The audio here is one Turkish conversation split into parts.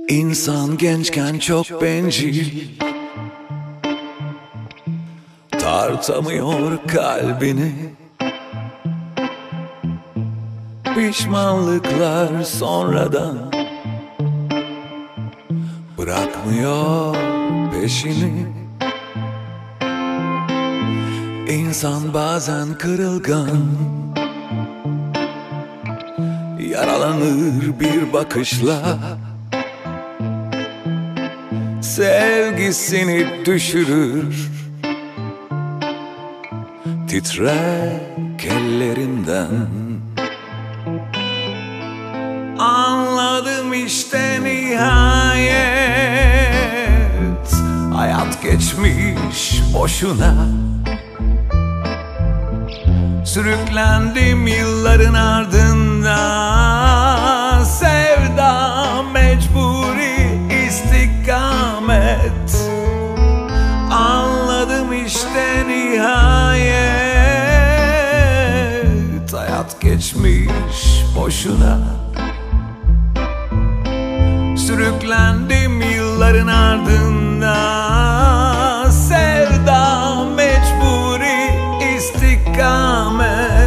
İnsan gençken çok bencil, tartamıyor kalbini. Pişmanlıklar sonradan bırakmıyor peşini. İnsan bazen kırılgan, yaralanır bir bakışla. Sevgisini düşürür, titrek ellerinden. Anladım işte nihayet, hayat geçmiş boşuna. Sürüklendim yılların ardından, sevda mecburi istikamet. Anladım işte nihayet, hayat geçmiş boşuna. Sürüklendim yılların ardından, sevda mecburi istikamet.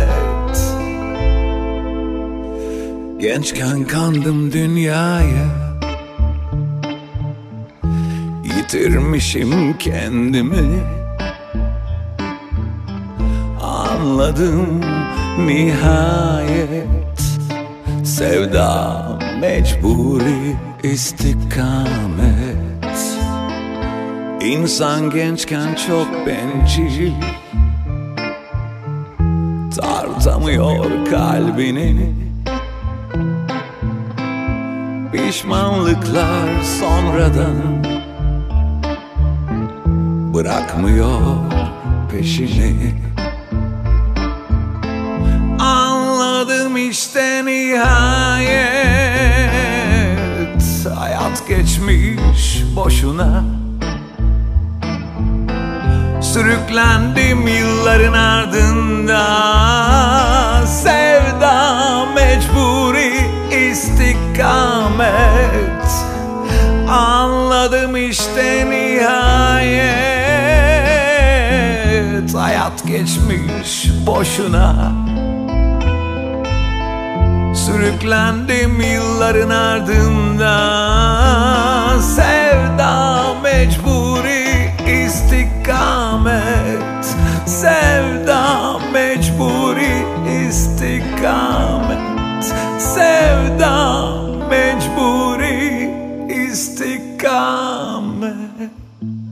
Gençken kandım dünyaya, yitirmişim kendimi. Anladım nihayet, sevda mecburi istikamet. İnsan gençken çok bencil, tartamıyor kalbini. Pişmanlıklar sonradan bırakmıyor peşini. Anladım işte nihayet, hayat geçmiş boşuna. Sürüklendim yılların ardından, sevda mecburi istikamet. Anladım işte nihayet, hayat geçmiş boşuna. Sürüklendim yılların ardından, sevda mecburi istikamet. Sevda mecburi istikamet. Sevda mecburi istikamet.